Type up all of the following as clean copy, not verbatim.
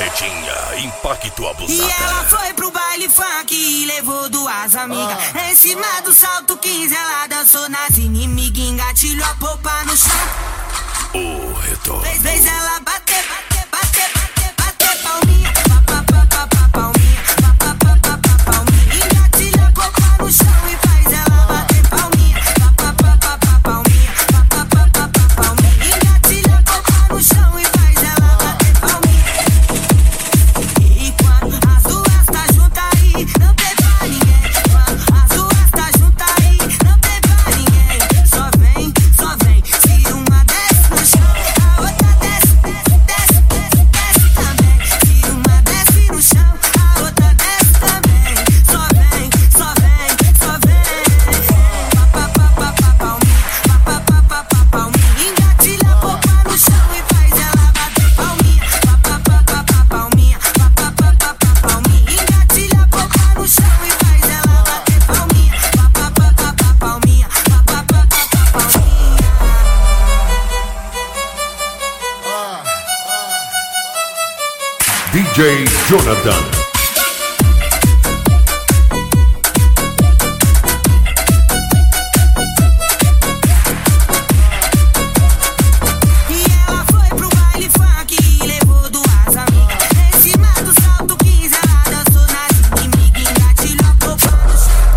Carretinha, impacto abusada. E ela foi pro baile funk e levou duas amigas. Em cima do salto 15 ela dançou nas inimigas, engatilhou a polpa no chão. O retorno. Fez ela bater, bater, bater, bater, bater palminha. Pa, pa, pa, pa, pa, palminha. Pa, pa, pa, pa, pa, palminha. Engatilha a polpa no chão e faz ela bater palminha. Pa, pa, pa, pa, pa, palminha. Pa, pa, pa, pa, pa, palminha. Engatilha a polpa no chão e faz ela bater palminha. E quando as duas tá juntas aí, não tem pra ninguém. Quando as duas tá juntas aí, não tem pra ninguém. Só vem, se uma desce no chão, a outra desce, desce, desce, desce também. Se uma desce no chão, a outra desce também. Só vem, só vem. Pa, pa, pa, pa, palminha, pa, pa, pa, pa, palminha. Engatilha a polpa no chão e faz ela bater palminha. Pa, pa, pa, pa, palminha, pa, pa, pa, pa, palminha. Engatilha a polpa no chão e faz ela bater palminha. Pa, pa, pa, pa, palminha, pa, pa, pa, pa, palminha. DJ Jonathan. E ela foi pro baile funk e levou duas amigas. Em cima do salto 15 ela dançou nas inimigas, engatilhou a polpa no chão.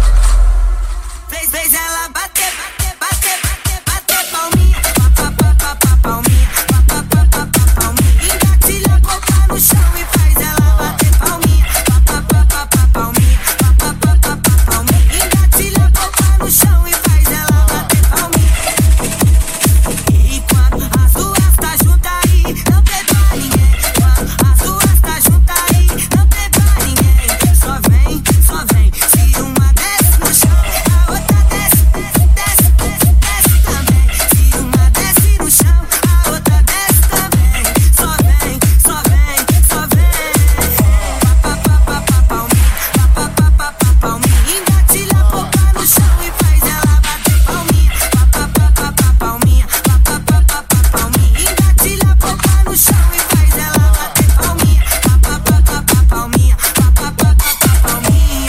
Fez ela bater, bater, bater, bater, bater palminha. Pa, pa, pa, pa, pa, palminha. Pa, pa, pa, pa, pa, palminha. Engatilha a polpa no chão e faz ela bater palminha. Pa, pa, pa, pa, pa, palminha. Pa, pa, pa, pa, pa, palminha. Engatilha a polpa no chão e faz ela bater palminha. E quando as duas tá juntas aí, não tem pra ninguém. Quando as duas tá juntas aí, não tem pra ninguém. Só vem, se uma desce no chão, a outra desce, desce, desce, desce também. Se uma desce no chão, a outra desce também. Só vem, só vem. Pa, pa, pa, pa, palminha, pa, pa, pa, pa, palminha. Engatilha a polpa no chão e faz ela bater palminha. Pa, pa, pa, pa, palminha, pa, pa, pa, pa, palminha. Engatilha a polpa no chão e faz ela bater palminha. Pa, pa, pa, pa, palminha, pa, pa, pa, pa, palminha.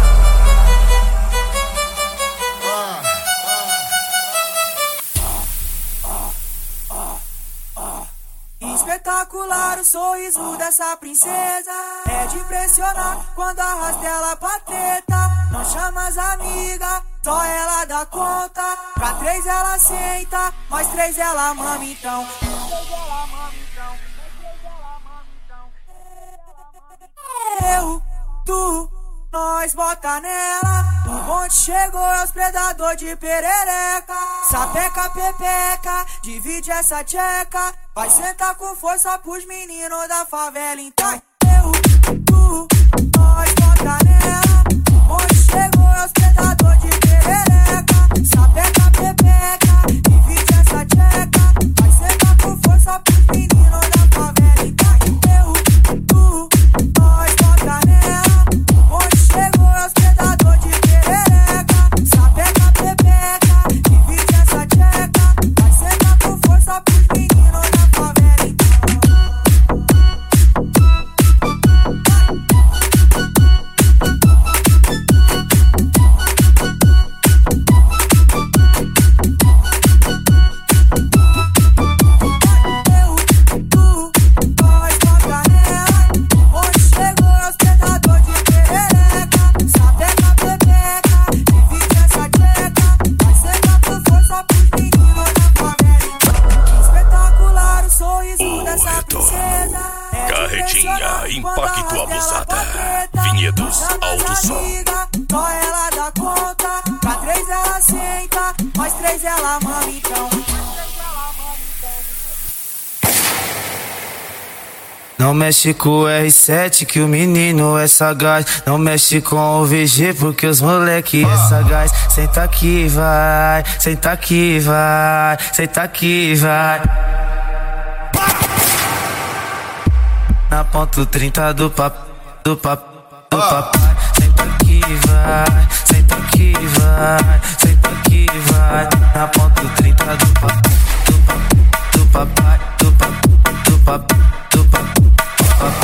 Espetacular o sorriso dessa princesa. É de impressionar quando arrasta ela pra treta. Não chama as amigas, só ela dá conta. Pra 3 ela senta, mais 3 ela mama então. Eu, tu, nós bota nela. O bonde chegou, é os predador de perereca. Sapeca, pepeca, divide essa tcheca. Vai sentar com força pros meninos da favela então. Eu, tu, nós bota nela. O bonde chegou, é os predador de perereca. Sapeca, pepeca, divide essa tcheca. Vai sentar com força pros meninos da favela então. Eu, tu, nós bota nela. O bonde chegou, é os predador de perereca. Sapeca, pepeca, divide essa tcheca. Vai sentar com força pros meninos da favela então. Carretinha, impacto abusada. Vinhedos, alto som. Só ela dá conta. Pra 3 ela senta, mais 3 ela mama então. Não mexe com o R7 que o menino é sagaz. Não mexe com o VG porque os moleque é sagaz. Senta aqui, vai, senta aqui, vai, senta aqui, vai. Na ponto 30 do papai. Senta aqui, vai, senta aqui, vai, senta aqui, vai. Na ponto 30 do papai.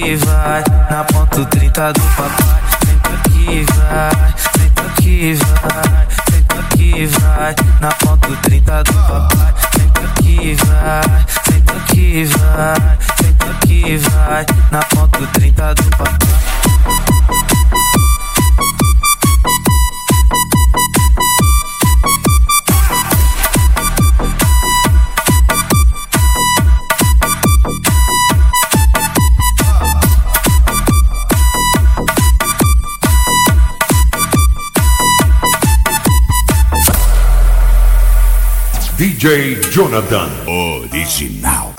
que vai, na ponto 30 do papai. Senta que vai, senta que vai, senta que vai, na ponto 30 do papai. Senta que vai, senta que vai, senta que vai, na ponto 30 do papai. DJ Jonathan Original.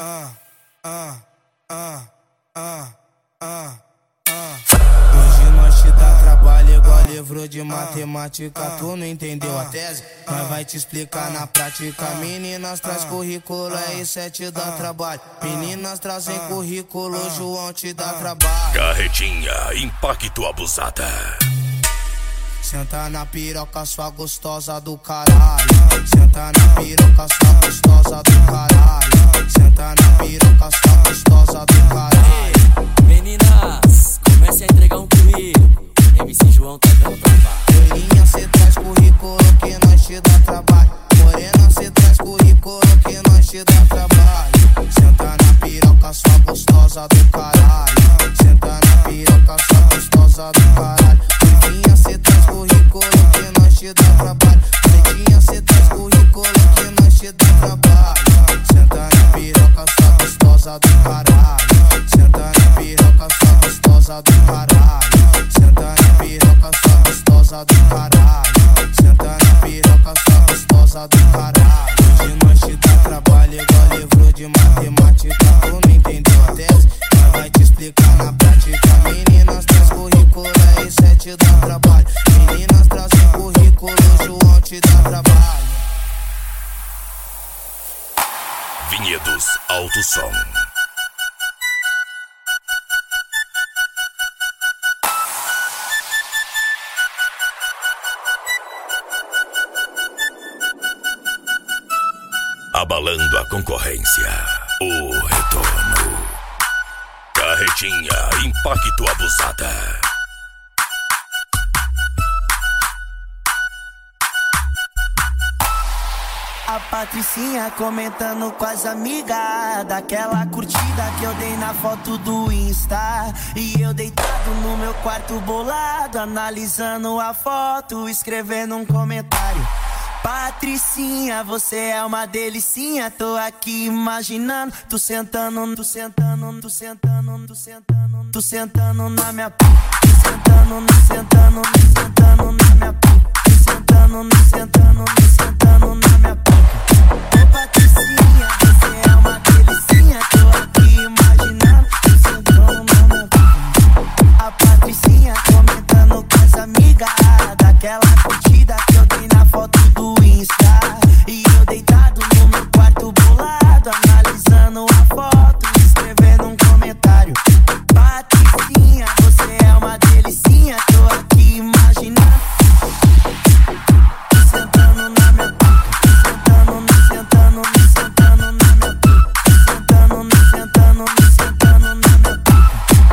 Hoje nós te dá trabalho igual livro de matemática. Tu não entendeu a tese? Nós vai te explicar na prática. Meninas traz currículo, aí cê te dá trabalho. Meninas trazem currículo, João te dá trabalho. Carretinha Impacto Abusada. Senta na piroca, sua gostosa do caralho. Senta na piroca, sua gostosa do caralho. Senta na piroca, sua gostosa do caralho. Meninas, comece a entregar um currículo. MC João tá dando trabalho. Loirinha, cê traz currículo que nós te dá trabalho. Morena, cê traz currículo que nós te dá trabalho. Senta na piroca, sua gostosa do caralho. Senta na piroca, sua gostosa do caralho. Loirinha, cê traz currículo que nós te dá trabalho. Pretinha, cê traz currículo que nós te dá trabalho. Senta na piroca, sua gostosa do caralho. Senta na piroca, sua gostosa do caralho. Senta na piroca, sua gostosa do caralho. Senta na piroca, sua gostosa do caralho. Hoje nós te dá trabalho igual livro de matemática. Tu não entendeu a tese? Nós vai te explicar na prática. Meninas traz currículo, aí cê te dá trabalho. Meninas trazem currículo, João te dá trabalho. Vinhedos Alto Som. Abalando a concorrência, o retorno. Carretinha Impacto Abusada. A Patricinha comentando com as amigas daquela curtida que eu dei na foto do Insta. E eu deitado no meu quarto bolado, analisando a foto, escrevendo um comentário. Patricinha, você é uma delicinha. Tô aqui imaginando, tu sentando, tu sentando, tu sentando, tu sentando, tu sentando na minha p***, tu sentando, tu sentando, tu sentando na minha p***, tu sentando, tu sentando, tu sentando na minha p***. Ô Patricinha, você é uma delicinha. Tô aqui imaginando, tu sentando na minha p***. A Patricinha comentando com as amigas daquela curtida que eu dei na foto do Insta. E eu deitado no meu quarto bolado, analisando a foto, escrevendo um comentário. Patricinha, você é uma delicinha. Tô aqui imaginando, sentando na minha pica, sentando, sentando, sentando na minha pica, sentando, sentando, sentando na minha pica.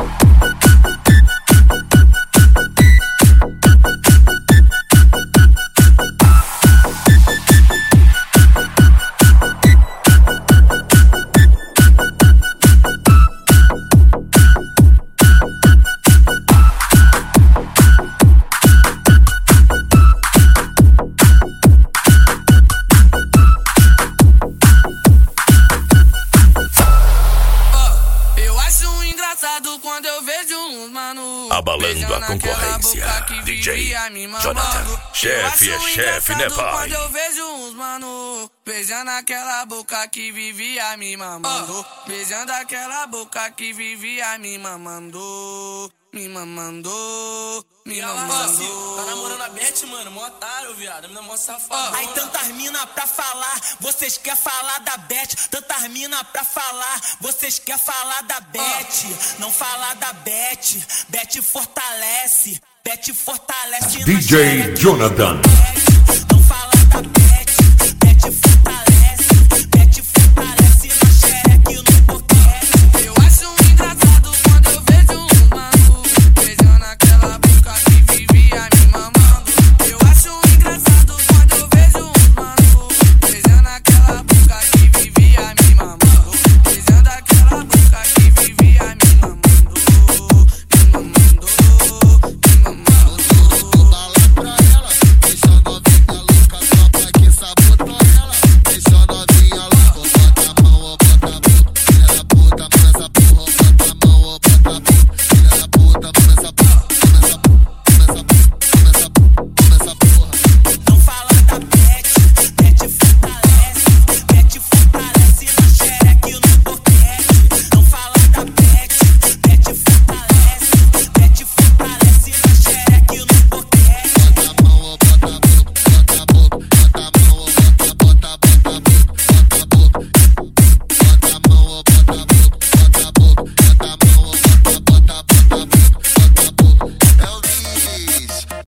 Quando eu vejo uns mano Abalando a concorrência, DJ Jonathan. Chefe é chefe, né pai? Quando eu vejo uns mano beijando aquela boca que vivia me mamando, beijando aquela boca que vivia me mamando, me mamando, me mamando. Tá namorando a Beth, mano, mó otário, viado. A mina mó safada. Aí tantas mina pra falar, vocês quer falar da Beth. Tantas mina pra falar, vocês quer falar da Beth. Não falar da Beth, Beth fortalece. Beth fortalece. DJ Jonathan